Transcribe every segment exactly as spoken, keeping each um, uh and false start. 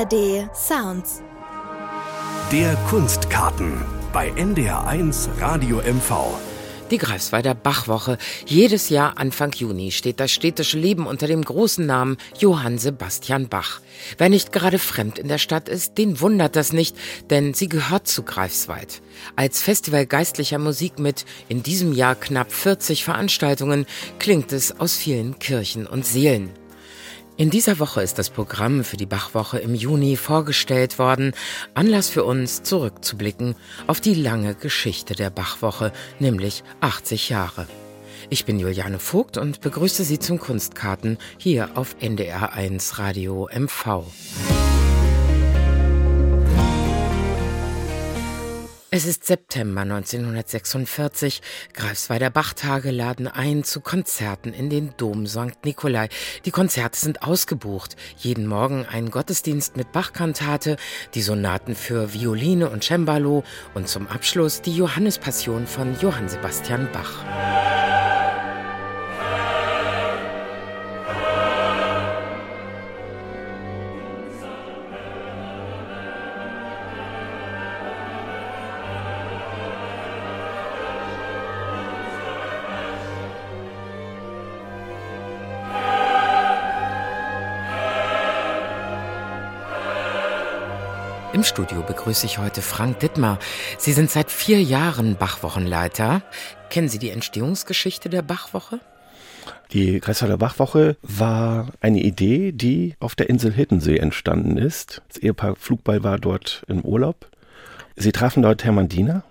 D Sounds. Der Kunstkarten bei N D R eins Radio M V. Die Greifswalder Bachwoche. Jedes Jahr Anfang Juni steht das städtische Leben unter dem großen Namen Johann Sebastian Bach. Wer nicht gerade fremd in der Stadt ist, den wundert das nicht, denn sie gehört zu Greifswald. Als Festival geistlicher Musik mit in diesem Jahr knapp vierzig Veranstaltungen klingt es aus vielen Kirchen und Seelen. In dieser Woche ist das Programm für die Bachwoche im Juni vorgestellt worden. Anlass für uns, zurückzublicken auf die lange Geschichte der Bachwoche, nämlich achtzig Jahre. Ich bin Juliane Vogt und begrüße Sie zum Kunstkarten hier auf N D R eins Radio M V. Es ist September neunzehnhundertsechsundvierzig. Greifswalder Bachtage laden ein zu Konzerten in den Dom Sankt Nikolai. Die Konzerte sind ausgebucht. Jeden Morgen ein Gottesdienst mit Bachkantate, die Sonaten für Violine und Cembalo und zum Abschluss die Johannespassion von Johann Sebastian Bach. Im Studio begrüße ich heute Frank Dittmar. Sie sind seit vier Jahren Bachwochenleiter. Kennen Sie die Entstehungsgeschichte der Bachwoche? Die Greifswalder Bachwoche war eine Idee, die auf der Insel Hiddensee entstanden ist. Das Ehepaar Pflugball war dort im Urlaub. Sie trafen dort Hermann Diener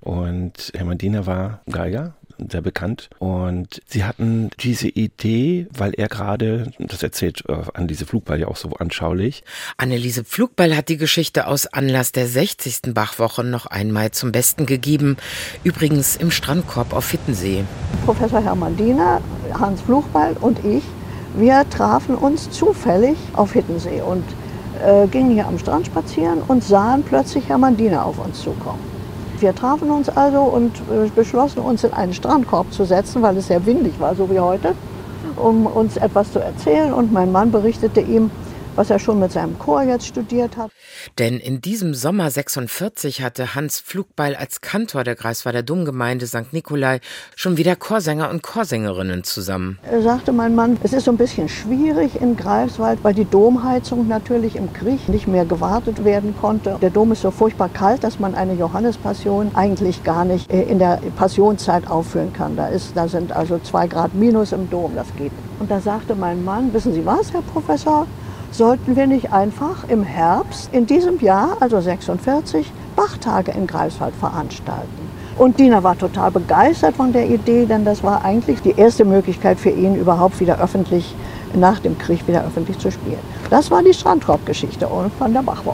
und Hermann Diener war Geiger, sehr bekannt. Und sie hatten diese Idee, weil er gerade, das erzählt äh, Anneliese Pflugball ja auch so anschaulich. Anneliese Pflugball hat die Geschichte aus Anlass der sechzigsten Bachwoche noch einmal zum Besten gegeben. Übrigens im Strandkorb auf Hiddensee. Professor Hermann Diener, Hans Pflugball und ich, wir trafen uns zufällig auf Hiddensee und äh, gingen hier am Strand spazieren und sahen plötzlich Hermann Diener auf uns zukommen. Wir trafen uns also und beschlossen, uns in einen Strandkorb zu setzen, weil es sehr windig war, so wie heute, um uns etwas zu erzählen. Und mein Mann berichtete ihm, was er schon mit seinem Chor jetzt studiert hat. Denn in diesem Sommer sechsundvierzig hatte Hans Pflugball als Kantor der Greifswalder Domgemeinde Sankt Nikolai schon wieder Chorsänger und Chorsängerinnen zusammen. Er sagte mein Mann, es ist so ein bisschen schwierig in Greifswald, weil die Domheizung natürlich im Krieg nicht mehr gewartet werden konnte. Der Dom ist so furchtbar kalt, dass man eine Johannespassion eigentlich gar nicht in der Passionszeit aufführen kann. Da, ist, da sind also zwei Grad minus im Dom, das geht. Und da sagte mein Mann, wissen Sie was, Herr Professor? Sollten wir nicht einfach im Herbst in diesem Jahr, also sechsundvierzig, Bachtage in Greifswald veranstalten? Und Diener war total begeistert von der Idee, denn das war eigentlich die erste Möglichkeit für ihn, überhaupt wieder öffentlich, nach dem Krieg wieder öffentlich zu spielen. Das war die Strandkorb-Geschichte von der Bachwoche.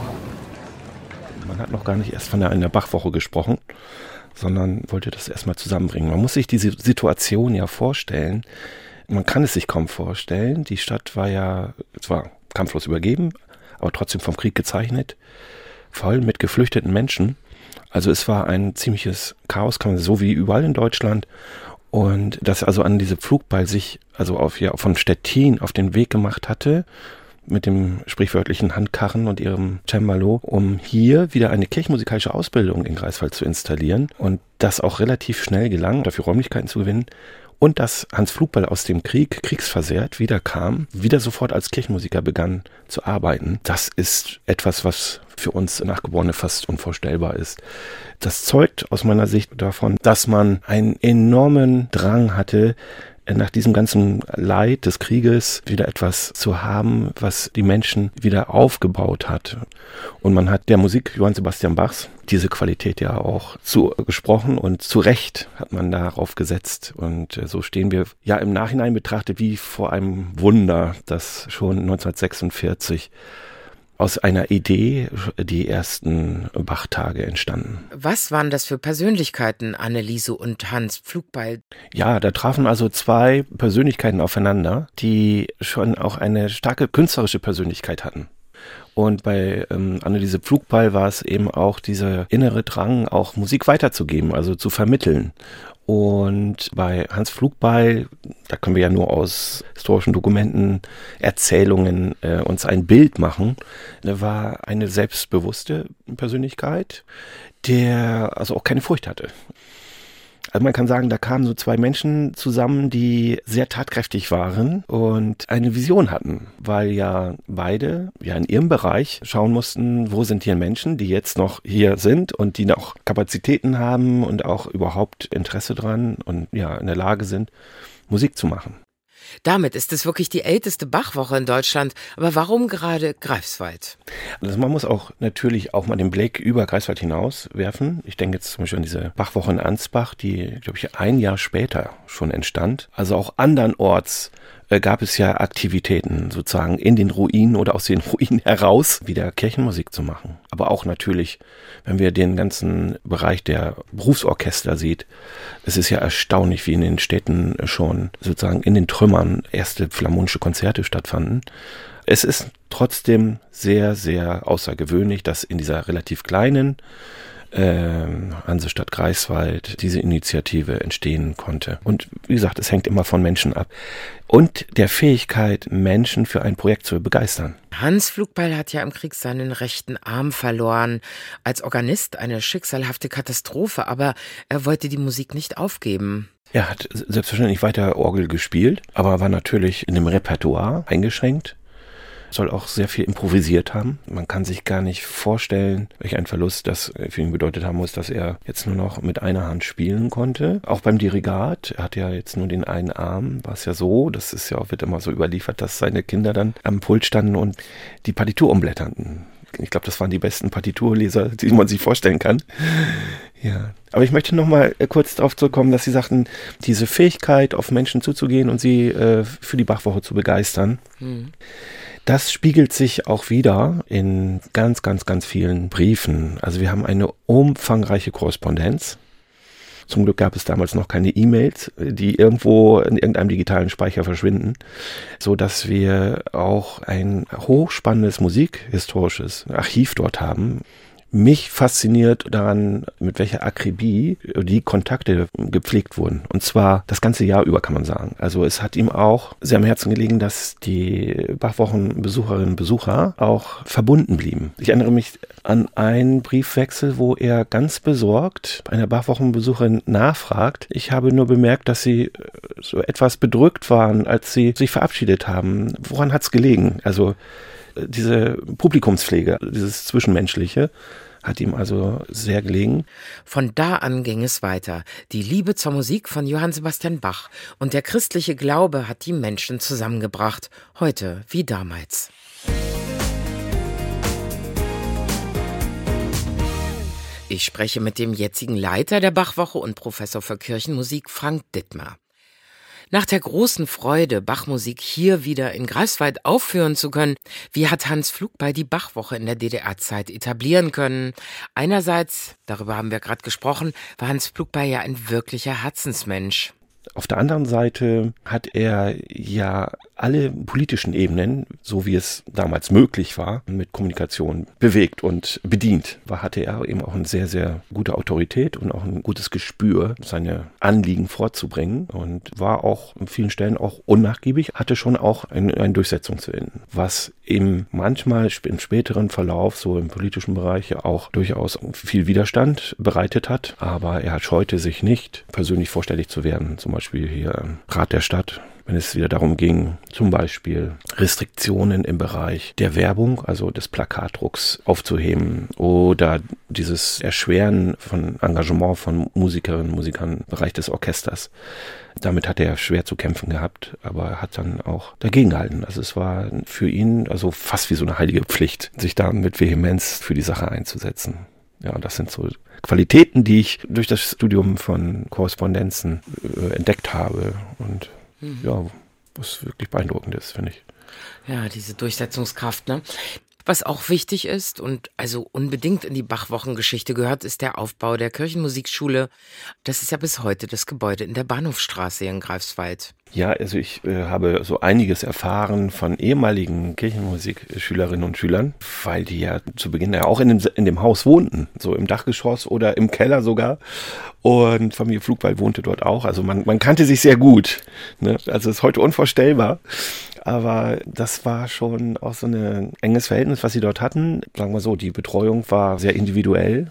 Man hat noch gar nicht erst von der, einer Bachwoche gesprochen, sondern wollte das erstmal zusammenbringen. Man muss sich diese Situation ja vorstellen. Man kann es sich kaum vorstellen. Die Stadt war ja zwar kampflos übergeben, aber trotzdem vom Krieg gezeichnet, voll mit geflüchteten Menschen. Also es war ein ziemliches Chaos, kann man so wie überall in Deutschland. Und dass also Anneliese Pflugball sich also auf, ja, von Stettin auf den Weg gemacht hatte, mit dem sprichwörtlichen Handkarren und ihrem Cembalo, um hier wieder eine kirchenmusikalische Ausbildung in Greifswald zu installieren. Und das auch relativ schnell gelang, dafür Räumlichkeiten zu gewinnen. Und dass Hans Pflugball aus dem Krieg, kriegsversehrt, wiederkam, wieder sofort als Kirchenmusiker begann zu arbeiten. Das ist etwas, was für uns Nachgeborene fast unvorstellbar ist. Das zeugt aus meiner Sicht davon, dass man einen enormen Drang hatte, nach diesem ganzen Leid des Krieges wieder etwas zu haben, was die Menschen wieder aufgebaut hat. Und man hat der Musik Johann Sebastian Bachs diese Qualität ja auch zugesprochen und zu Recht hat man darauf gesetzt. Und so stehen wir ja im Nachhinein betrachtet wie vor einem Wunder, das schon neunzehnhundertsechsundvierzig aus einer Idee die ersten Bachtage entstanden. Was waren das für Persönlichkeiten, Anneliese und Hans Pflugball? Ja, da trafen also zwei Persönlichkeiten aufeinander, die schon auch eine starke künstlerische Persönlichkeit hatten. Und bei ähm, Anneliese Pflugball war es eben auch dieser innere Drang, auch Musik weiterzugeben, also zu vermitteln. Und bei Hans Pflugbeil, da können wir ja nur aus historischen Dokumenten, Erzählungen äh, uns ein Bild machen. Da war eine selbstbewusste Persönlichkeit, der also auch keine Furcht hatte. Also man kann sagen, da kamen so zwei Menschen zusammen, die sehr tatkräftig waren und eine Vision hatten, weil ja beide ja in ihrem Bereich schauen mussten, wo sind hier Menschen, die jetzt noch hier sind und die noch Kapazitäten haben und auch überhaupt Interesse dran und ja in der Lage sind, Musik zu machen. Damit ist es wirklich die älteste Bachwoche in Deutschland. Aber warum gerade Greifswald? Also man muss auch natürlich auch mal den Blick über Greifswald hinaus werfen. Ich denke jetzt zum Beispiel an diese Bachwoche in Ansbach, die, glaube ich, ein Jahr später schon entstand. Also auch andernorts äh, gab es ja Aktivitäten sozusagen in den Ruinen oder aus den Ruinen heraus wieder Kirchenmusik zu machen. Aber auch natürlich, wenn wir den ganzen Bereich der Berufsorchester sieht, es ist ja erstaunlich, wie in den Städten schon sozusagen in den Trümmern erste philharmonische Konzerte stattfanden. Es ist trotzdem sehr, sehr außergewöhnlich, dass in dieser relativ kleinen ähm, Hansestadt Greifswald diese Initiative entstehen konnte. Und wie gesagt, es hängt immer von Menschen ab. Und der Fähigkeit, Menschen für ein Projekt zu begeistern. Hans Pflugbeil hat ja im Krieg seinen rechten Arm verloren. Als Organist eine schicksalhafte Katastrophe, aber er wollte die Musik nicht aufgeben. Er hat selbstverständlich weiter Orgel gespielt, aber war natürlich in dem Repertoire eingeschränkt. Soll auch sehr viel improvisiert haben. Man kann sich gar nicht vorstellen, welch ein Verlust das für ihn bedeutet haben muss, dass er jetzt nur noch mit einer Hand spielen konnte. Auch beim Dirigat, er hat ja jetzt nur den einen Arm, war es ja so, das ist ja auch, wird immer so überliefert, dass seine Kinder dann am Pult standen und die Partitur umblätterten. Ich glaube, das waren die besten Partiturleser, die man sich vorstellen kann. Ja. Aber ich möchte noch mal kurz darauf zurückkommen, dass Sie sagten, diese Fähigkeit, auf Menschen zuzugehen und sie äh, für die Bachwoche zu begeistern, hm. Das spiegelt sich auch wieder in ganz, ganz, ganz vielen Briefen. Also wir haben eine umfangreiche Korrespondenz. Zum Glück gab es damals noch keine E-Mails, die irgendwo in irgendeinem digitalen Speicher verschwinden, so dass wir auch ein hochspannendes musikhistorisches Archiv dort haben. Mich fasziniert daran, mit welcher Akribie die Kontakte gepflegt wurden. Und zwar das ganze Jahr über, kann man sagen. Also es hat ihm auch sehr am Herzen gelegen, dass die Bachwochenbesucherinnen und Besucher auch verbunden blieben. Ich erinnere mich an einen Briefwechsel, wo er ganz besorgt bei einer Bachwochenbesucherin nachfragt. Ich habe nur bemerkt, dass sie so etwas bedrückt waren, als sie sich verabschiedet haben. Woran hat's gelegen? Also diese Publikumspflege, dieses Zwischenmenschliche, hat ihm also sehr gelegen. Von da an ging es weiter. Die Liebe zur Musik von Johann Sebastian Bach und der christliche Glaube hat die Menschen zusammengebracht, heute wie damals. Ich spreche mit dem jetzigen Leiter der Bachwoche und Professor für Kirchenmusik, Frank Dittmer. Nach der großen Freude, Bachmusik hier wieder in Greifswald aufführen zu können, wie hat Hans Pflugbeil die Bachwoche in der D D R-Zeit etablieren können? Einerseits, darüber haben wir gerade gesprochen, war Hans Pflugbeil ja ein wirklicher Herzensmensch. Auf der anderen Seite hat er ja alle politischen Ebenen, so wie es damals möglich war, mit Kommunikation bewegt und bedient. War, hatte er eben auch eine sehr, sehr gute Autorität und auch ein gutes Gespür, seine Anliegen vorzubringen und war auch an vielen Stellen auch unnachgiebig, hatte schon auch ein, einen Durchsetzungswillen, was eben manchmal im späteren Verlauf, so im politischen Bereich, auch durchaus viel Widerstand bereitet hat. Aber er scheute sich nicht, persönlich vorstellig zu werden, zum Beispiel hier im Rat der Stadt, wenn es wieder darum ging, zum Beispiel Restriktionen im Bereich der Werbung, also des Plakatdrucks aufzuheben oder dieses Erschweren von Engagement von Musikerinnen und Musikern im Bereich des Orchesters. Damit hat er schwer zu kämpfen gehabt, aber er hat dann auch dagegen gehalten. Also es war für ihn also fast wie so eine heilige Pflicht, sich da mit Vehemenz für die Sache einzusetzen. Ja, und das sind so Qualitäten, die ich durch das Studium von Korrespondenzen äh, entdeckt habe und mhm. ja, was wirklich beeindruckend ist, finde ich. Ja, diese Durchsetzungskraft, ne? Was auch wichtig ist und also unbedingt in die Bachwochengeschichte gehört, ist der Aufbau der Kirchenmusikschule. Das ist ja bis heute das Gebäude in der Bahnhofstraße in Greifswald. Ja, also ich äh, habe so einiges erfahren von ehemaligen Kirchenmusikschülerinnen und Schülern, weil die ja zu Beginn ja auch in dem, in dem Haus wohnten, so im Dachgeschoss oder im Keller sogar. Und Familie Pflugbeil wohnte dort auch. Also man, man kannte sich sehr gut. Ne? Also es ist heute unvorstellbar. Aber das war schon auch so ein enges Verhältnis, was sie dort hatten. Sagen wir so, die Betreuung war sehr individuell.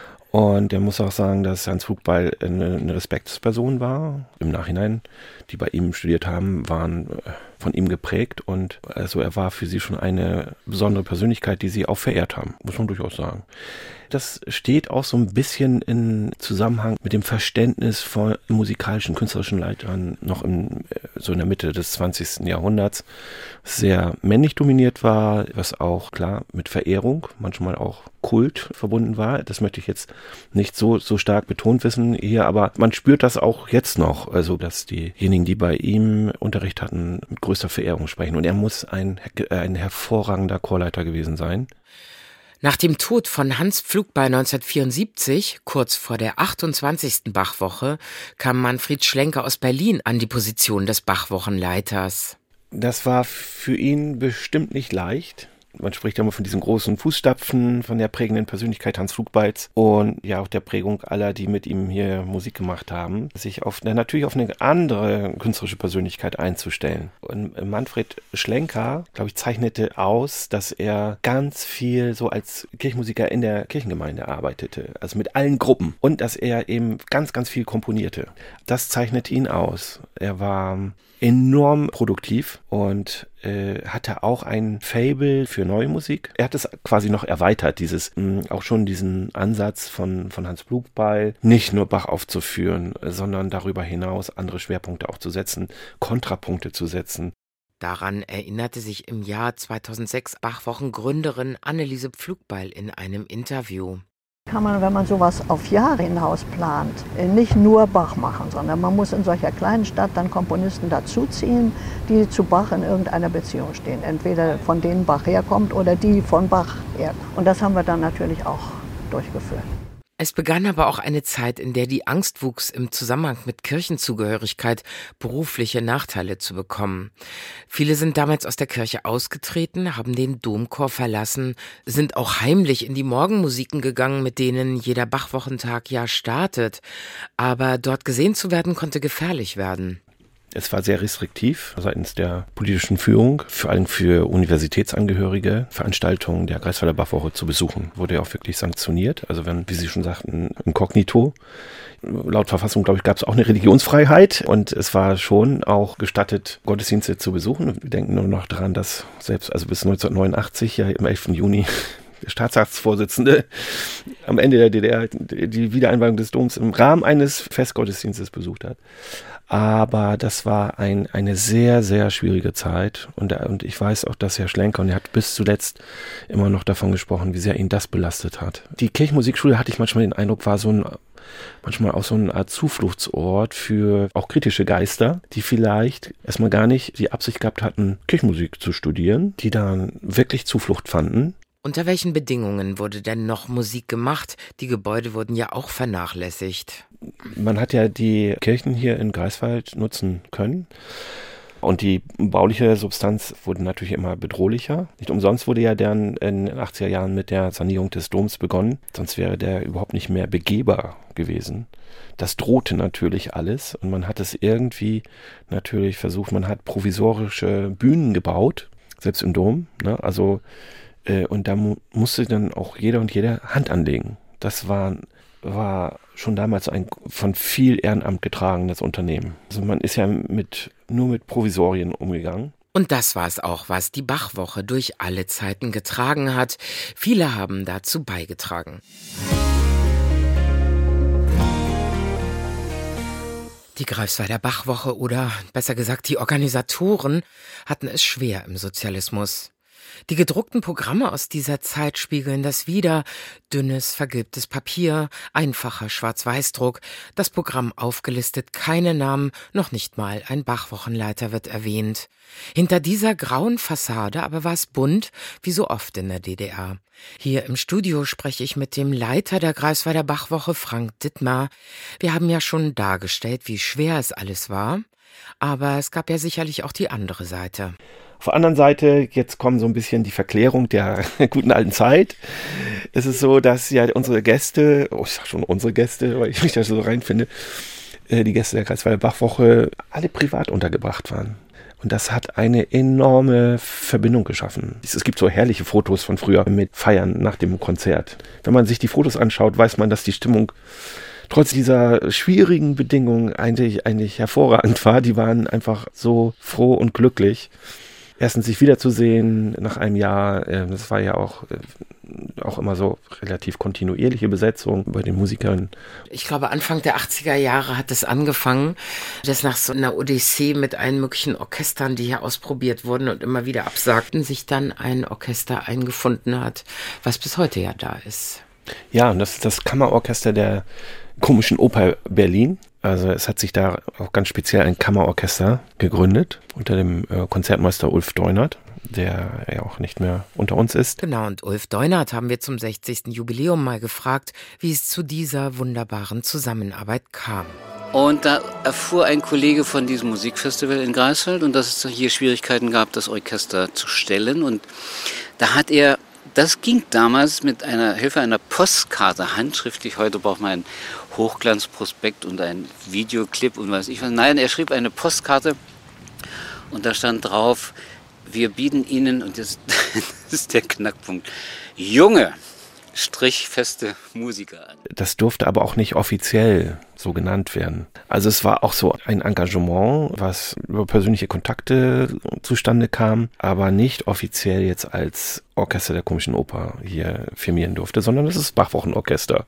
Und er muss auch sagen, dass Hans Pflugbeil eine, eine Respektsperson war. Im Nachhinein, die bei ihm studiert haben, waren von ihm geprägt. Und also er war für sie schon eine besondere Persönlichkeit, die sie auch verehrt haben, muss man durchaus sagen. Das steht auch so ein bisschen in Zusammenhang mit dem Verständnis von musikalischen, künstlerischen Leitern noch im, so in der Mitte des zwanzigsten Jahrhunderts sehr männlich dominiert war, was auch klar mit Verehrung, manchmal auch Kult verbunden war. Das möchte ich jetzt nicht so, so stark betont wissen hier, aber man spürt das auch jetzt noch, also dass diejenigen, die bei ihm Unterricht hatten, mit größter Verehrung sprechen. Und er muss ein, ein hervorragender Chorleiter gewesen sein. Nach dem Tod von Hans Pflugbeil neunzehnhundertvierundsiebzig, kurz vor der achtundzwanzigsten Bachwoche, kam Manfred Schlenker aus Berlin an die Position des Bachwochenleiters. Das war für ihn bestimmt nicht leicht. Man spricht ja immer von diesen großen Fußstapfen, von der prägenden Persönlichkeit Hans Pflugbeils und ja auch der Prägung aller, die mit ihm hier Musik gemacht haben, sich auf natürlich auf eine andere künstlerische Persönlichkeit einzustellen. Und Manfred Schlenker, glaube ich, zeichnete aus, dass er ganz viel so als Kirchenmusiker in der Kirchengemeinde arbeitete, also mit allen Gruppen und dass er eben ganz, ganz viel komponierte. Das zeichnete ihn aus. Er war enorm produktiv und äh, hatte auch ein Faible für neue Musik. Er hat es quasi noch erweitert, dieses mh, auch schon diesen Ansatz von, von Hans Pflugbeil, nicht nur Bach aufzuführen, sondern darüber hinaus andere Schwerpunkte auch zu setzen, Kontrapunkte zu setzen. Daran erinnerte sich im Jahr zweitausendsechs Bachwochengründerin Anneliese Pflugbeil in einem Interview. Kann man, wenn man sowas auf Jahre hinaus plant, nicht nur Bach machen, sondern man muss in solcher kleinen Stadt dann Komponisten dazuziehen, die zu Bach in irgendeiner Beziehung stehen. Entweder von denen Bach herkommt oder die von Bach herkommen. Und das haben wir dann natürlich auch durchgeführt. Es begann aber auch eine Zeit, in der die Angst wuchs, im Zusammenhang mit Kirchenzugehörigkeit berufliche Nachteile zu bekommen. Viele sind damals aus der Kirche ausgetreten, haben den Domchor verlassen, sind auch heimlich in die Morgenmusiken gegangen, mit denen jeder Bachwochentag ja startet. Aber dort gesehen zu werden, konnte gefährlich werden. Es war sehr restriktiv seitens der politischen Führung, vor allem für Universitätsangehörige, Veranstaltungen der Greifswalder Bachwoche zu besuchen. Wurde ja auch wirklich sanktioniert. Also wenn, wie Sie schon sagten, inkognito. Laut Verfassung, glaube ich, gab es auch eine Religionsfreiheit und es war schon auch gestattet, Gottesdienste zu besuchen. Wir denken nur noch daran, dass selbst also bis neunzehnhundertneunundachtzig, ja im elften Juni, der Staatsratsvorsitzende am Ende der D D R die Wiedereinweihung des Doms im Rahmen eines Festgottesdienstes besucht hat. Aber das war ein, eine sehr, sehr schwierige Zeit. Und, und ich weiß auch, dass Herr Schlenker, und er hat bis zuletzt immer noch davon gesprochen, wie sehr ihn das belastet hat. Die Kirchenmusikschule, hatte ich manchmal den Eindruck, war so ein, manchmal auch so eine Art Zufluchtsort für auch kritische Geister, die vielleicht erstmal gar nicht die Absicht gehabt hatten, Kirchenmusik zu studieren, die dann wirklich Zuflucht fanden. Unter welchen Bedingungen wurde denn noch Musik gemacht? Die Gebäude wurden ja auch vernachlässigt. Man hat ja die Kirchen hier in Greifswald nutzen können. Und die bauliche Substanz wurde natürlich immer bedrohlicher. Nicht umsonst wurde ja dann in den achtziger Jahren mit der Sanierung des Doms begonnen. Sonst wäre der überhaupt nicht mehr begehbar gewesen. Das drohte natürlich alles. Und man hat es irgendwie natürlich versucht, man hat provisorische Bühnen gebaut, selbst im Dom. Ne? Also Und da mu- musste dann auch jeder und jede Hand anlegen. Das war, war schon damals ein von viel Ehrenamt getragenes Unternehmen. Also man ist ja mit, nur mit Provisorien umgegangen. Und das war es auch, was die Bachwoche durch alle Zeiten getragen hat. Viele haben dazu beigetragen. Die Greifswalder Bachwoche oder besser gesagt die Organisatoren hatten es schwer im Sozialismus. Die gedruckten Programme aus dieser Zeit spiegeln das wider. Dünnes, vergilbtes Papier, einfacher Schwarz-Weiß-Druck, das Programm aufgelistet, keine Namen, noch nicht mal ein Bach-Wochenleiter wird erwähnt. Hinter dieser grauen Fassade aber war es bunt, wie so oft in der D D R. Hier im Studio spreche ich mit dem Leiter der Greifswalder Bachwoche, Frank Dittmar. Wir haben ja schon dargestellt, wie schwer es alles war, aber es gab ja sicherlich auch die andere Seite. Auf der anderen Seite, jetzt kommt so ein bisschen die Verklärung der guten alten Zeit. Es ist so, dass ja unsere Gäste, oh ich sag schon unsere Gäste, weil ich mich da so reinfinde, die Gäste der Greifswalder Bachwoche alle privat untergebracht waren. Und das hat eine enorme Verbindung geschaffen. Es gibt so herrliche Fotos von früher mit Feiern nach dem Konzert. Wenn man sich die Fotos anschaut, weiß man, dass die Stimmung trotz dieser schwierigen Bedingungen eigentlich, eigentlich hervorragend war. Die waren einfach so froh und glücklich. Erstens sich wiederzusehen nach einem Jahr, das war ja auch, auch immer so relativ kontinuierliche Besetzung bei den Musikern. Ich glaube, Anfang der achtziger Jahre hat es angefangen, dass nach so einer Odyssee mit allen möglichen Orchestern, die hier ausprobiert wurden und immer wieder absagten, sich dann ein Orchester eingefunden hat, was bis heute ja da ist. Ja, und das ist das Kammerorchester der Komischen Oper Berlin. Also es hat sich da auch ganz speziell ein Kammerorchester gegründet unter dem äh, Konzertmeister Ulf Deunert, der ja auch nicht mehr unter uns ist. Genau, und Ulf Deunert haben wir zum sechzigsten Jubiläum mal gefragt, wie es zu dieser wunderbaren Zusammenarbeit kam. Und da erfuhr ein Kollege von diesem Musikfestival in Greifswald und dass es hier Schwierigkeiten gab, das Orchester zu stellen. Und da hat er, das ging damals mit einer Hilfe einer Postkarte handschriftlich. Heute braucht man einen Hochglanzprospekt und einen Videoclip und weiß ich was. Nein, er schrieb eine Postkarte und da stand drauf, wir bieten Ihnen, und das, das ist der Knackpunkt, junge, strichfeste Musiker an. Das durfte aber auch nicht offiziell so genannt werden. Also es war auch so ein Engagement, was über persönliche Kontakte zustande kam, aber nicht offiziell jetzt als Orchester der Komischen Oper hier firmieren durfte, sondern das ist Bachwochenorchester.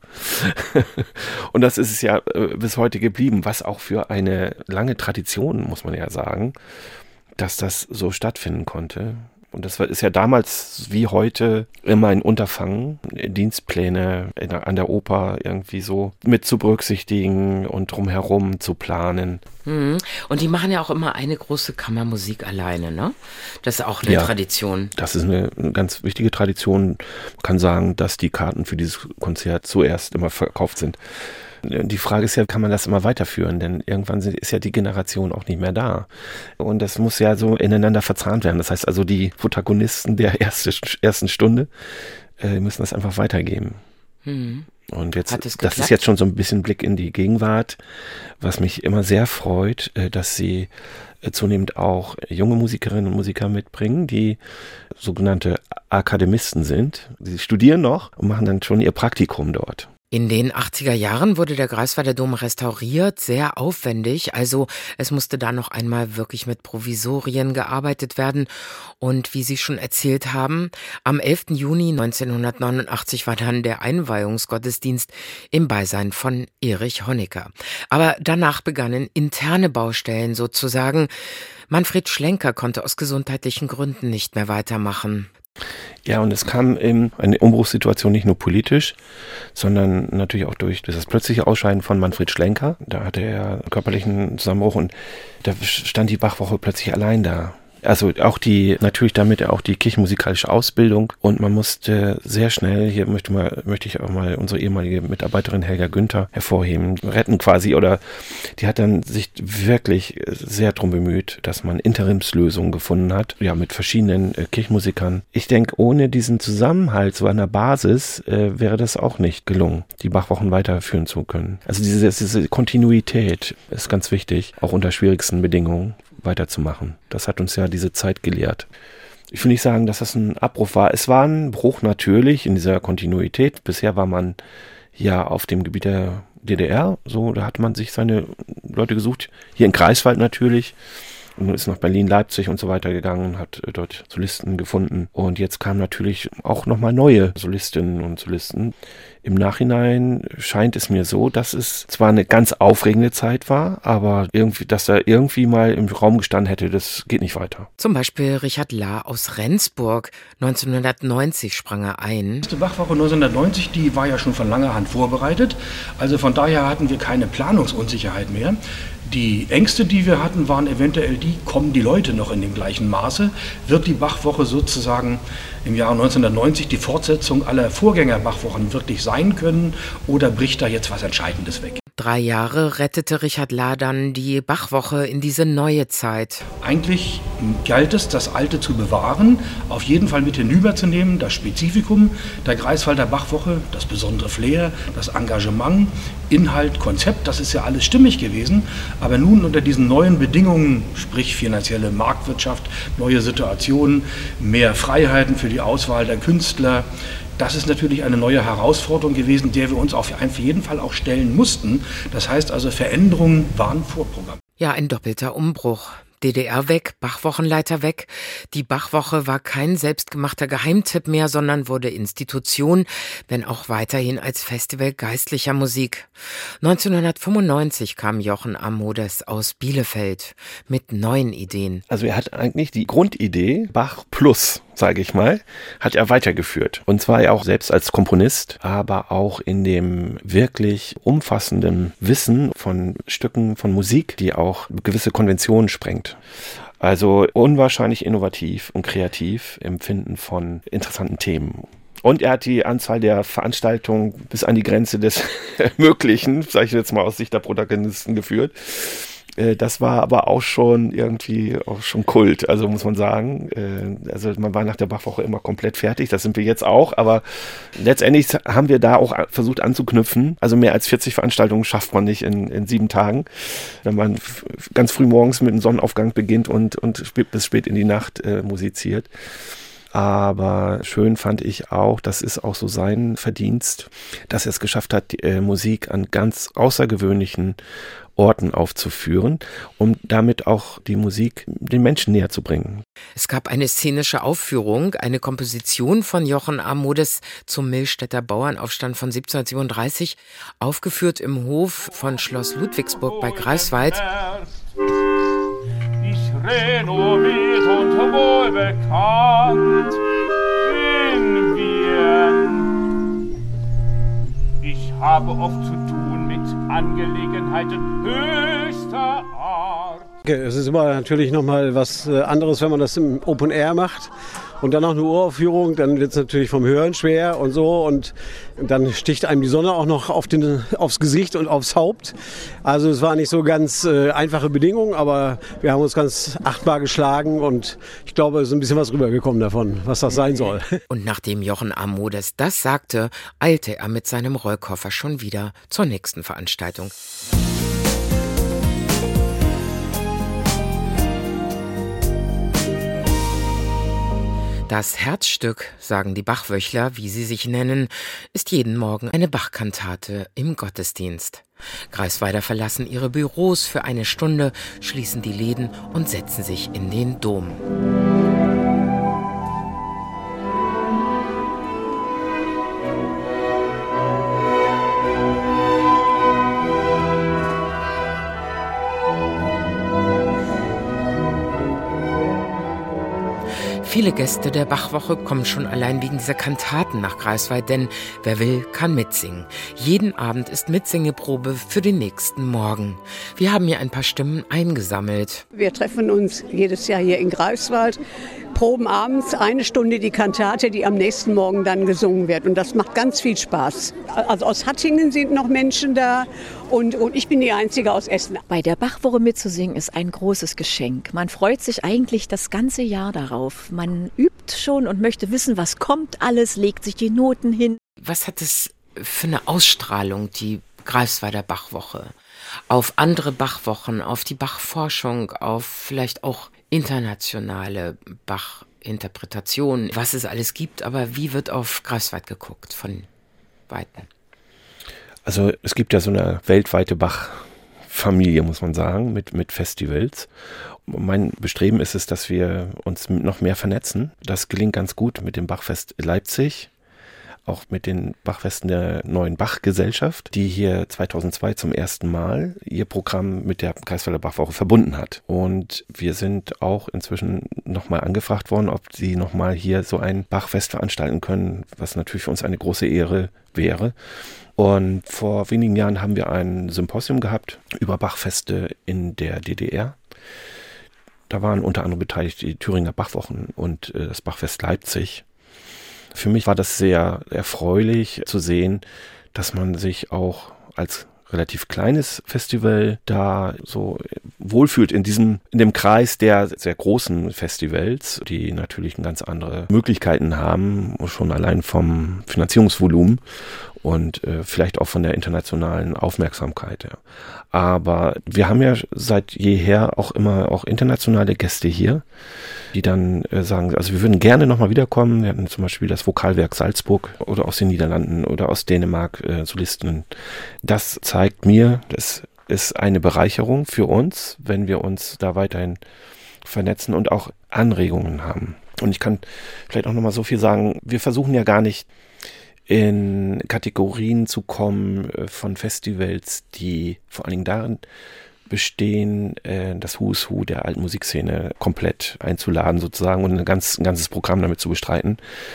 Und das ist es ja bis heute geblieben, was auch für eine lange Tradition, muss man ja sagen, dass das so stattfinden konnte. Und das ist ja damals wie heute immer ein Unterfangen, Dienstpläne an der Oper irgendwie so mit zu berücksichtigen und drumherum zu planen. Mhm. Und die machen ja auch immer eine große Kammermusik alleine, ne? Das ist auch eine ja, Tradition. Das ist eine ganz wichtige Tradition. Man kann sagen, dass die Karten für dieses Konzert zuerst immer verkauft sind. Die Frage ist ja, kann man das immer weiterführen? Denn irgendwann ist ja die Generation auch nicht mehr da. Und das muss ja so ineinander verzahnt werden. Das heißt also, die Protagonisten der erste, ersten Stunde äh, müssen das einfach weitergeben. Mhm. Und jetzt, das ist jetzt schon so ein bisschen Blick in die Gegenwart, was mich immer sehr freut, äh, dass sie äh, zunehmend auch junge Musikerinnen und Musiker mitbringen, die sogenannte Akademisten sind. Sie studieren noch und machen dann schon ihr Praktikum dort. In den achtziger Jahren wurde der Greifswalder Dom restauriert, sehr aufwendig, also es musste da noch einmal wirklich mit Provisorien gearbeitet werden. Und wie Sie schon erzählt haben, am elften Juni neunzehnhundertneunundachtzig war dann der Einweihungsgottesdienst im Beisein von Erich Honecker. Aber danach begannen interne Baustellen sozusagen. Manfred Schlenker konnte aus gesundheitlichen Gründen nicht mehr weitermachen. Ja, und es kam in eine Umbruchssituation nicht nur politisch, sondern natürlich auch durch das plötzliche Ausscheiden von Manfred Schlenker. Da hatte er einen körperlichen Zusammenbruch und da stand die Bachwoche plötzlich allein da. Also auch die, natürlich damit auch die kirchenmusikalische Ausbildung und man musste sehr schnell, hier möchte, mal, möchte ich auch mal unsere ehemalige Mitarbeiterin Helga Günther hervorheben, retten quasi, oder die hat dann sich wirklich sehr drum bemüht, dass man Interimslösungen gefunden hat, ja, mit verschiedenen äh, Kirchenmusikern. Ich denke, ohne diesen Zusammenhalt so an der Basis äh, wäre das auch nicht gelungen, die Bachwochen weiterführen zu können. Also diese, diese Kontinuität ist ganz wichtig, auch unter schwierigsten Bedingungen weiterzumachen. Das hat uns ja diese Zeit gelehrt. Ich will nicht sagen, dass das ein Abbruch war. Es war ein Bruch natürlich in dieser Kontinuität. Bisher war man ja auf dem Gebiet der D D R, so, da hat man sich seine Leute gesucht. Hier in Greifswald natürlich. Und ist nach Berlin, Leipzig und so weiter gegangen, hat dort Solisten gefunden. Und jetzt kamen natürlich auch nochmal neue Solistinnen und Solisten. Im Nachhinein scheint es mir so, dass es zwar eine ganz aufregende Zeit war, aber irgendwie, dass da irgendwie mal im Raum gestanden hätte, das geht nicht weiter. Zum Beispiel Richard Lahr aus Rendsburg. neunzehnhundertneunzig sprang er ein. Die Bachwoche neunzehnhundertneunzig, die war ja schon von langer Hand vorbereitet. Also von daher hatten wir keine Planungsunsicherheit mehr. Die Ängste, die wir hatten, waren eventuell die, kommen die Leute noch in dem gleichen Maße? Wird die Bachwoche sozusagen im Jahre neunzehnhundertneunzig die Fortsetzung aller Vorgänger-Bachwochen wirklich sein können oder bricht da jetzt was Entscheidendes weg? Drei Jahre rettete Richard Lahr dann die Bachwoche in diese neue Zeit. Eigentlich galt es, das Alte zu bewahren, auf jeden Fall mit hinüberzunehmen, das Spezifikum der Greifswalder Bachwoche, das besondere Flair, das Engagement, Inhalt, Konzept, das ist ja alles stimmig gewesen. Aber nun unter diesen neuen Bedingungen, sprich finanzielle Marktwirtschaft, neue Situationen, mehr Freiheiten für die Auswahl der Künstler, das ist natürlich eine neue Herausforderung gewesen, der wir uns auf jeden Fall auch stellen mussten. Das heißt also, Veränderungen waren Vorprogramm. Ja, ein doppelter Umbruch. D D R weg, Bachwochenleiter weg. Die Bachwoche war kein selbstgemachter Geheimtipp mehr, sondern wurde Institution, wenn auch weiterhin als Festival geistlicher Musik. neunzehnhundertfünfundneunzig kam Jochen A. Modest aus Bielefeld mit neuen Ideen. Also er hat eigentlich die Grundidee Bach plus, sage ich mal, hat er weitergeführt. Und zwar ja auch selbst als Komponist, aber auch in dem wirklich umfassenden Wissen von Stücken von Musik, die auch gewisse Konventionen sprengt. Also unwahrscheinlich innovativ und kreativ im Finden von interessanten Themen. Und er hat die Anzahl der Veranstaltungen bis an die Grenze des Möglichen, sage ich jetzt mal aus Sicht der Protagonisten, geführt. Das war aber auch schon irgendwie auch schon Kult, also muss man sagen. Also man war nach der Bachwoche immer komplett fertig, das sind wir jetzt auch, aber letztendlich haben wir da auch versucht anzuknüpfen. Also mehr als vierzig Veranstaltungen schafft man nicht in, in sieben Tagen, wenn man f- ganz früh morgens mit dem Sonnenaufgang beginnt und, und spät, bis spät in die Nacht äh, musiziert. Aber schön fand ich auch, das ist auch so sein Verdienst, dass er es geschafft hat, die äh, Musik an ganz außergewöhnlichen Orten aufzuführen, um damit auch die Musik den Menschen näher zu bringen. Es gab eine szenische Aufführung, eine Komposition von Jochen A. Modest zum Millstätter Bauernaufstand von siebzehnhundertsiebenunddreißig, aufgeführt im Hof von Schloss Ludwigsburg bei Greifswald. Ich renommiert und wohlbekannt in Wien. Ich habe oft zu tun mit Angelegenheiten höchster Art. Es ist immer natürlich nochmal was anderes, wenn man das im Open Air macht und dann noch eine Uraufführung, dann wird es natürlich vom Hören schwer und so und dann sticht einem die Sonne auch noch auf den, aufs Gesicht und aufs Haupt. Also es war nicht so ganz äh, einfache Bedingungen, aber wir haben uns ganz achtbar geschlagen und ich glaube, es ist ein bisschen was rübergekommen davon, was das sein soll. Und nachdem Jochen A. Modest das sagte, eilte er mit seinem Rollkoffer schon wieder zur nächsten Veranstaltung. Das Herzstück, sagen die Bachwöchler, wie sie sich nennen, ist jeden Morgen eine Bachkantate im Gottesdienst. Greifswalder verlassen ihre Büros für eine Stunde, schließen die Läden und setzen sich in den Dom. Viele Gäste der Bachwoche kommen schon allein wegen dieser Kantaten nach Greifswald, denn wer will, kann mitsingen. Jeden Abend ist Mitsingeprobe für den nächsten Morgen. Wir haben hier ein paar Stimmen eingesammelt. Wir treffen uns jedes Jahr hier in Greifswald, proben abends eine Stunde die Kantate, die am nächsten Morgen dann gesungen wird. Und das macht ganz viel Spaß. Also aus Hattingen sind noch Menschen da und, und ich bin die Einzige aus Essen. Bei der Bachwoche mitzusingen ist ein großes Geschenk. Man freut sich eigentlich das ganze Jahr darauf. Man übt schon und möchte wissen, was kommt alles, legt sich die Noten hin. Was hat es für eine Ausstrahlung, die Greifswalder Bachwoche? Auf andere Bachwochen, auf die Bachforschung, auf vielleicht auch internationale Bach-Interpretationen, was es alles gibt, aber wie wird auf Greifswald geguckt von Weitem? Also es gibt ja so eine weltweite Bach-Familie, muss man sagen, mit, mit Festivals. Mein Bestreben ist es, dass wir uns noch mehr vernetzen. Das gelingt ganz gut mit dem Bachfest Leipzig. auch mit den Bachfesten der Neuen Bach-Gesellschaft, die hier zweitausendzwei zum ersten Mal ihr Programm mit der Greifswalder Bachwoche verbunden hat. Und wir sind auch inzwischen nochmal angefragt worden, ob sie nochmal hier so ein Bachfest veranstalten können, was natürlich für uns eine große Ehre wäre. Und vor wenigen Jahren haben wir ein Symposium gehabt über Bachfeste in der D D R. Da waren unter anderem beteiligt die Thüringer Bachwochen und äh, das Bachfest Leipzig. Für mich war das sehr erfreulich zu sehen, dass man sich auch als relativ kleines Festival da so wohlfühlt in diesem, in dem Kreis der sehr großen Festivals, die natürlich ganz andere Möglichkeiten haben, schon allein vom Finanzierungsvolumen und äh, vielleicht auch von der internationalen Aufmerksamkeit. Ja. Aber wir haben ja seit jeher auch immer auch internationale Gäste hier, die dann äh, sagen, also wir würden gerne nochmal wiederkommen. Wir hatten zum Beispiel das Vokalwerk Salzburg oder aus den Niederlanden oder aus Dänemark äh, Solisten. Das zeigt mir, das ist eine Bereicherung für uns, wenn wir uns da weiterhin vernetzen und auch Anregungen haben. Und ich kann vielleicht auch nochmal so viel sagen, wir versuchen ja gar nicht in Kategorien zu kommen von Festivals, die vor allen Dingen darin bestehen, das Who is Who der alten Musikszene komplett einzuladen sozusagen und ein, ganz, ein ganzes Programm damit zu bestreiten.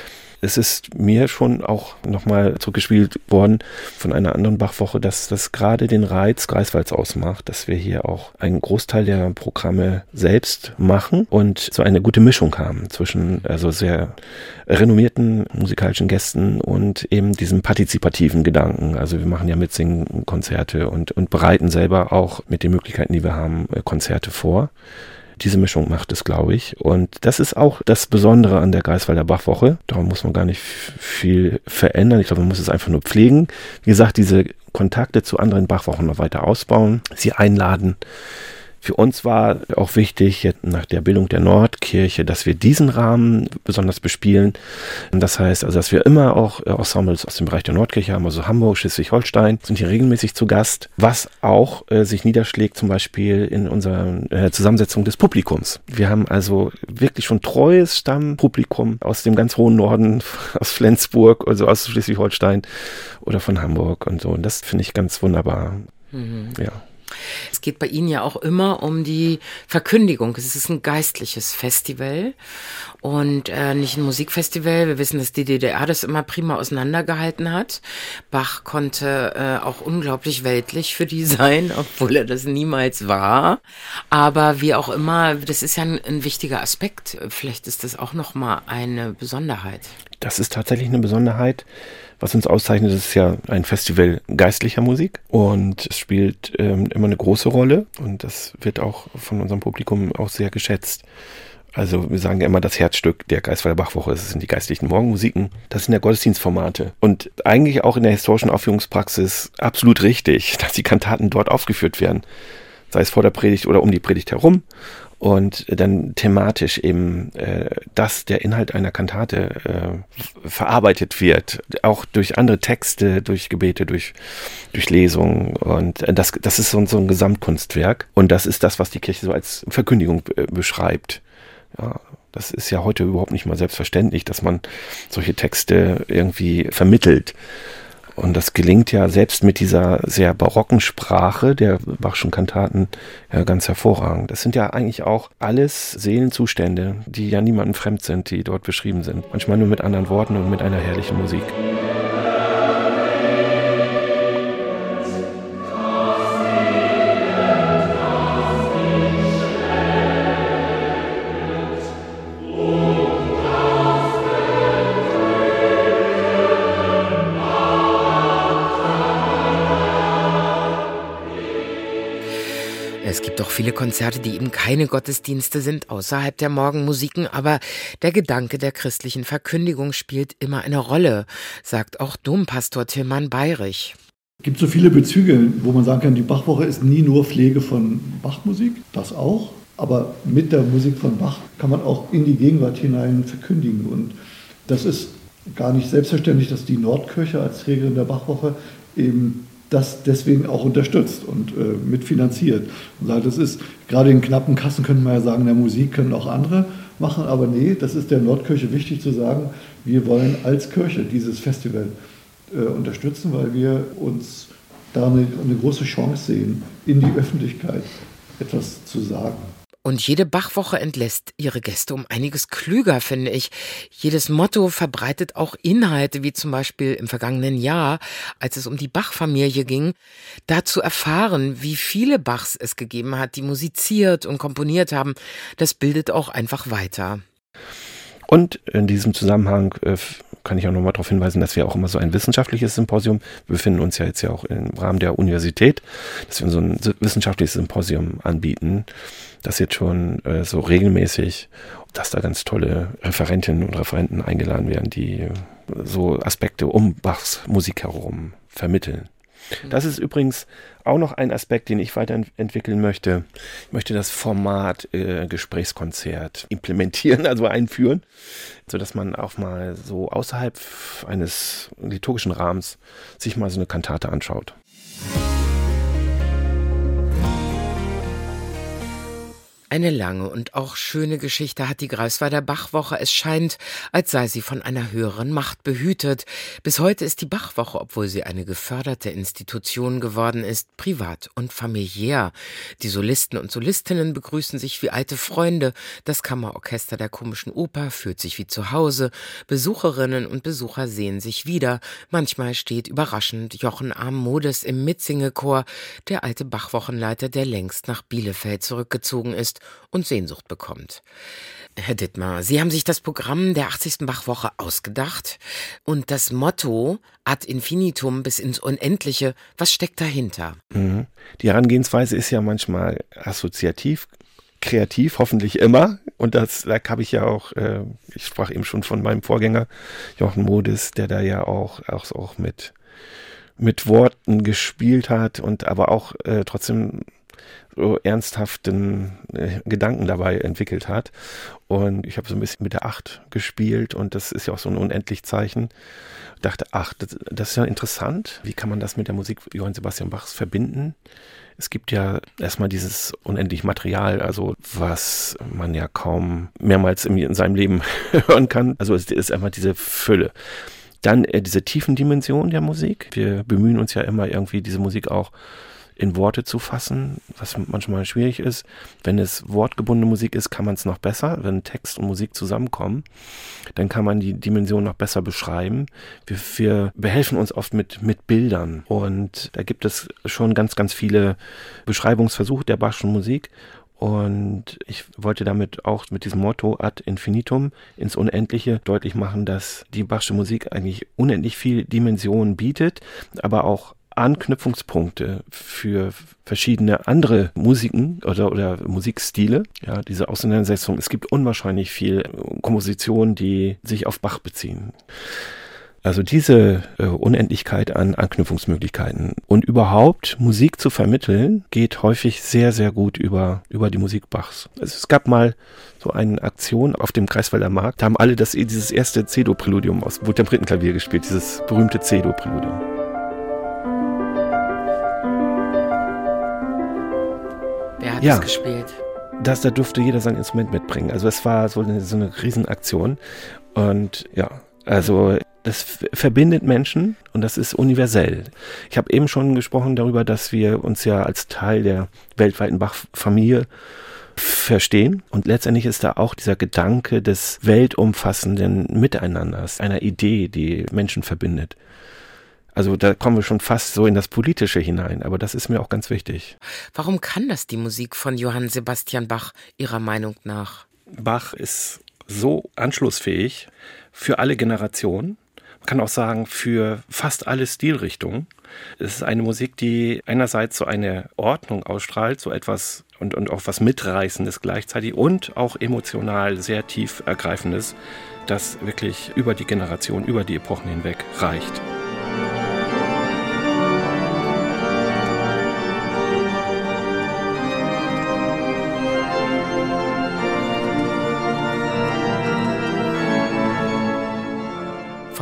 Es ist mir schon auch nochmal zurückgespielt worden von einer anderen Bachwoche, dass das gerade den Reiz Greifswalds ausmacht, dass wir hier auch einen Großteil der Programme selbst machen und so eine gute Mischung haben zwischen also sehr renommierten musikalischen Gästen und eben diesem partizipativen Gedanken. Also wir machen ja Mitsingen Konzerte und, und bereiten selber auch mit den Möglichkeiten, die wir haben, Konzerte vor. Diese Mischung macht es, glaube ich. Und das ist auch das Besondere an der Greifswalder Bachwoche. Darum muss man gar nicht viel verändern. Ich glaube, man muss es einfach nur pflegen. Wie gesagt, diese Kontakte zu anderen Bachwochen noch weiter ausbauen, sie einladen. Für uns war auch wichtig, jetzt nach der Bildung der Nordkirche, dass wir diesen Rahmen besonders bespielen. Das heißt, also, dass wir immer auch Ensembles aus dem Bereich der Nordkirche haben, also Hamburg, Schleswig-Holstein, sind hier regelmäßig zu Gast, was auch äh, sich niederschlägt zum Beispiel in unserer äh, Zusammensetzung des Publikums. Wir haben also wirklich schon treues Stammpublikum aus dem ganz hohen Norden, aus Flensburg, also aus Schleswig-Holstein oder von Hamburg und so. Und das finde ich ganz wunderbar. Mhm. Ja. Es geht bei Ihnen ja auch immer um die Verkündigung. Es ist ein geistliches Festival und äh, nicht ein Musikfestival. Wir wissen, dass die D D R das immer prima auseinandergehalten hat. Bach konnte äh, auch unglaublich weltlich für die sein, obwohl er das niemals war. Aber wie auch immer, das ist ja ein, ein wichtiger Aspekt. Vielleicht ist das auch nochmal eine Besonderheit. Das ist tatsächlich eine Besonderheit. Was uns auszeichnet, ist ja ein Festival geistlicher Musik und es spielt ähm, immer eine große Rolle und das wird auch von unserem Publikum auch sehr geschätzt. Also wir sagen ja immer, das Herzstück der Greifswalder Bachwoche, das sind die geistlichen Morgenmusiken, das sind ja Gottesdienstformate und eigentlich auch in der historischen Aufführungspraxis absolut richtig, dass die Kantaten dort aufgeführt werden, sei es vor der Predigt oder um die Predigt herum. Und dann thematisch eben, äh, dass der Inhalt einer Kantate äh, verarbeitet wird, auch durch andere Texte, durch Gebete, durch, durch Lesungen. Und das, das ist so, so ein Gesamtkunstwerk. Und das ist das, was die Kirche so als Verkündigung be- beschreibt. Ja, das ist ja heute überhaupt nicht mal selbstverständlich, dass man solche Texte irgendwie vermittelt. Und das gelingt ja selbst mit dieser sehr barocken Sprache der Bachschen Kantaten ja ganz hervorragend. Das sind ja eigentlich auch alles Seelenzustände, die ja niemandem fremd sind, die dort beschrieben sind. Manchmal nur mit anderen Worten und mit einer herrlichen Musik. Es gibt auch viele Konzerte, die eben keine Gottesdienste sind, außerhalb der Morgenmusiken, aber der Gedanke der christlichen Verkündigung spielt immer eine Rolle, sagt auch Dompastor Tilman Bayrich. Es gibt so viele Bezüge, wo man sagen kann, die Bachwoche ist nie nur Pflege von Bachmusik, das auch, aber mit der Musik von Bach kann man auch in die Gegenwart hinein verkündigen. Und das ist gar nicht selbstverständlich, dass die Nordkirche als Trägerin der Bachwoche eben das deswegen auch unterstützt und äh, mitfinanziert. Und sagt, das ist, gerade in knappen Kassen könnte man ja sagen, der Musik können auch andere machen, aber nee, das ist der Nordkirche wichtig zu sagen, wir wollen als Kirche dieses Festival äh, unterstützen, weil wir uns da eine, eine große Chance sehen, in die Öffentlichkeit etwas zu sagen. Und jede Bachwoche entlässt ihre Gäste um einiges klüger, finde ich. Jedes Motto verbreitet auch Inhalte, wie zum Beispiel im vergangenen Jahr, als es um die Bach-Familie ging, da zu erfahren, wie viele Bachs es gegeben hat, die musiziert und komponiert haben. Das bildet auch einfach weiter. Und in diesem Zusammenhang äh, kann ich auch nochmal darauf hinweisen, dass wir auch immer so ein wissenschaftliches Symposium, wir befinden uns ja jetzt ja auch im Rahmen der Universität, dass wir so ein wissenschaftliches Symposium anbieten, das jetzt schon äh, so regelmäßig, dass da ganz tolle Referentinnen und Referenten eingeladen werden, die so Aspekte um Bachs Musik herum vermitteln. Das ist übrigens auch noch ein Aspekt, den ich weiterentwickeln möchte. Ich möchte das Format äh, Gesprächskonzert implementieren, also einführen, sodass man auch mal so außerhalb eines liturgischen Rahmens sich mal so eine Kantate anschaut. Eine lange und auch schöne Geschichte hat die Greifswalder Bachwoche. Es scheint, als sei sie von einer höheren Macht behütet. Bis heute ist die Bachwoche, obwohl sie eine geförderte Institution geworden ist, privat und familiär. Die Solisten und Solistinnen begrüßen sich wie alte Freunde. Das Kammerorchester der Komischen Oper fühlt sich wie zu Hause. Besucherinnen und Besucher sehen sich wieder. Manchmal steht überraschend Jochen Armodes im Mitzingechor, der alte Bachwochenleiter, der längst nach Bielefeld zurückgezogen ist und Sehnsucht bekommt. Herr Dittmar, Sie haben sich das Programm der achtzigsten Bachwoche ausgedacht und das Motto ad infinitum bis ins Unendliche, was steckt dahinter? Mhm. Die Herangehensweise ist ja manchmal assoziativ, kreativ, hoffentlich immer. Und das, da habe ich ja auch, äh, ich sprach eben schon von meinem Vorgänger Jochen Modes, der da ja auch, auch, auch mit, mit Worten gespielt hat und aber auch äh, trotzdem so ernsthaften äh, Gedanken dabei entwickelt hat. Und ich habe so ein bisschen mit der Acht gespielt und das ist ja auch so ein Unendlichzeichen. Ich dachte, ach, das, das ist ja interessant. Wie kann man das mit der Musik Johann Sebastian Bachs verbinden? Es gibt ja erstmal dieses unendliche Material, also was man ja kaum mehrmals in, in seinem Leben hören kann. Also es ist einfach diese Fülle. Dann äh, diese Tiefendimension der Musik. Wir bemühen uns ja immer irgendwie, diese Musik auch in Worte zu fassen, was manchmal schwierig ist. Wenn es wortgebundene Musik ist, kann man es noch besser. Wenn Text und Musik zusammenkommen, dann kann man die Dimension noch besser beschreiben. Wir, wir behelfen uns oft mit, mit Bildern und da gibt es schon ganz, ganz viele Beschreibungsversuche der Bachschen Musik. Und ich wollte damit auch mit diesem Motto ad infinitum ins Unendliche deutlich machen, dass die Bachsche Musik eigentlich unendlich viel Dimensionen bietet, aber auch Anknüpfungspunkte für verschiedene andere Musiken oder, oder Musikstile. Ja, diese Auseinandersetzung. Es gibt unwahrscheinlich viel Kompositionen, die sich auf Bach beziehen. Also diese äh, Unendlichkeit an Anknüpfungsmöglichkeiten und überhaupt Musik zu vermitteln, geht häufig sehr, sehr gut über, über die Musik Bachs. Also es gab mal so eine Aktion auf dem Greifswalder Markt, da haben alle das, dieses erste C-Dur-Präludium aus dem Temperittenklavier gespielt, dieses berühmte C-Dur-Präludium. Wer hat ja, das gespielt? Das, da durfte jeder sein Instrument mitbringen. Also es war so eine, so eine Riesenaktion. Und ja, also das verbindet Menschen und das ist universell. Ich habe eben schon gesprochen darüber, dass wir uns ja als Teil der weltweiten Bach-Familie verstehen. Und letztendlich ist da auch dieser Gedanke des weltumfassenden Miteinanders, einer Idee, die Menschen verbindet. Also da kommen wir schon fast so in das Politische hinein, aber das ist mir auch ganz wichtig. Warum kann das die Musik von Johann Sebastian Bach Ihrer Meinung nach? Bach ist so anschlussfähig für alle Generationen. Man kann auch sagen, für fast alle Stilrichtungen. Es ist eine Musik, die einerseits so eine Ordnung ausstrahlt, so etwas und, und auch was Mitreißendes gleichzeitig und auch emotional sehr tief Ergreifendes, das wirklich über die Generation, über die Epochen hinweg reicht.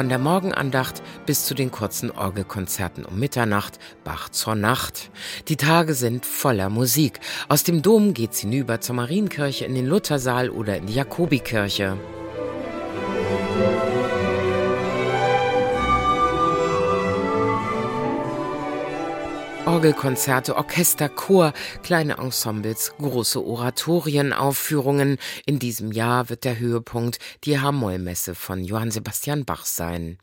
Von der Morgenandacht bis zu den kurzen Orgelkonzerten um Mitternacht, Bach zur Nacht. Die Tage sind voller Musik. Aus dem Dom geht's hinüber zur Marienkirche, in den Luthersaal oder in die Jakobikirche. Orgelkonzerte, Orchester, Chor, kleine Ensembles, große Oratorienaufführungen. In diesem Jahr wird der Höhepunkt die Hamollmesse von Johann Sebastian Bach sein.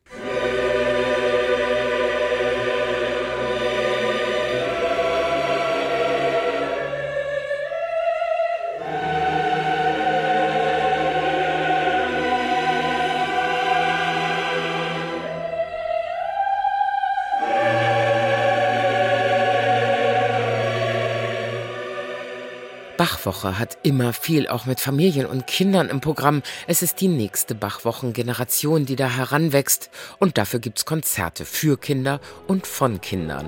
Bachwoche hat immer viel auch mit Familien und Kindern im Programm. Es ist die nächste Bachwochengeneration, die da heranwächst. Und dafür gibt's Konzerte für Kinder und von Kindern.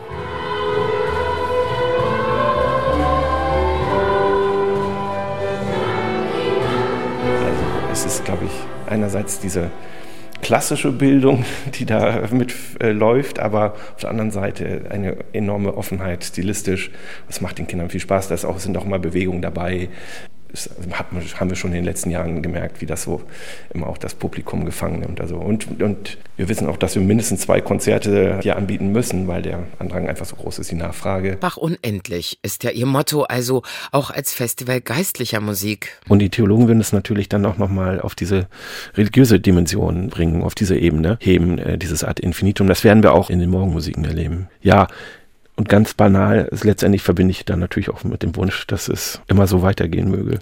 Also es ist, glaube ich, einerseits diese klassische Bildung, die da mit äh, läuft, aber auf der anderen Seite eine enorme Offenheit stilistisch. Das macht den Kindern viel Spaß. Da ist auch, sind auch mal Bewegungen dabei. Das haben wir schon in den letzten Jahren gemerkt, wie das so immer auch das Publikum gefangen nimmt. Also und, und wir wissen auch, dass wir mindestens zwei Konzerte hier anbieten müssen, weil der Andrang einfach so groß ist, die Nachfrage. Bach unendlich ist ja ihr Motto, also auch als Festival geistlicher Musik. Und die Theologen würden es natürlich dann auch nochmal auf diese religiöse Dimension bringen, auf diese Ebene heben, äh, dieses Ad Infinitum. Das werden wir auch in den Morgenmusiken erleben. Ja, und ganz banal, letztendlich verbinde ich dann natürlich auch mit dem Wunsch, dass es immer so weitergehen möge.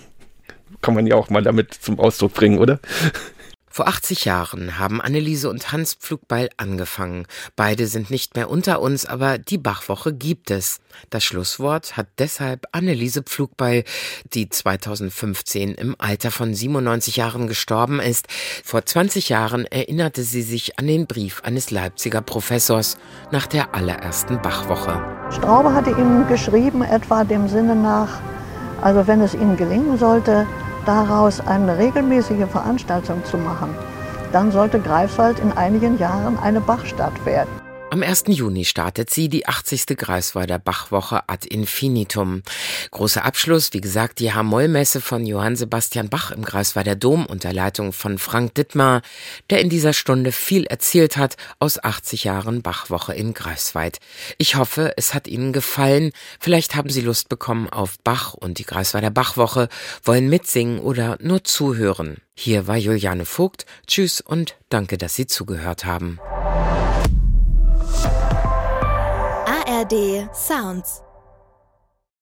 Kann man ja auch mal damit zum Ausdruck bringen, oder? Vor achtzig Jahren haben Anneliese und Hans Pflugbeil angefangen. Beide sind nicht mehr unter uns, aber die Bachwoche gibt es. Das Schlusswort hat deshalb Anneliese Pflugbeil, die zweitausendfünfzehn im Alter von siebenundneunzig Jahren gestorben ist. Vor zwanzig Jahren erinnerte sie sich an den Brief eines Leipziger Professors nach der allerersten Bachwoche. Straube hatte ihm geschrieben, etwa dem Sinne nach, also wenn es ihnen gelingen sollte, daraus eine regelmäßige Veranstaltung zu machen, dann sollte Greifswald in einigen Jahren eine Bachstadt werden. Am ersten Juni startet sie, die achtzigste Greifswalder Bachwoche Ad Infinitum. Großer Abschluss, wie gesagt, die Hamollmesse von Johann Sebastian Bach im Greifswalder Dom unter Leitung von Frank Dittmar, der in dieser Stunde viel erzählt hat aus achtzig Jahren Bachwoche in Greifswald. Ich hoffe, es hat Ihnen gefallen. Vielleicht haben Sie Lust bekommen auf Bach und die Greifswalder Bachwoche, wollen mitsingen oder nur zuhören. Hier war Juliane Vogt. Tschüss und danke, dass Sie zugehört haben. A R D Sounds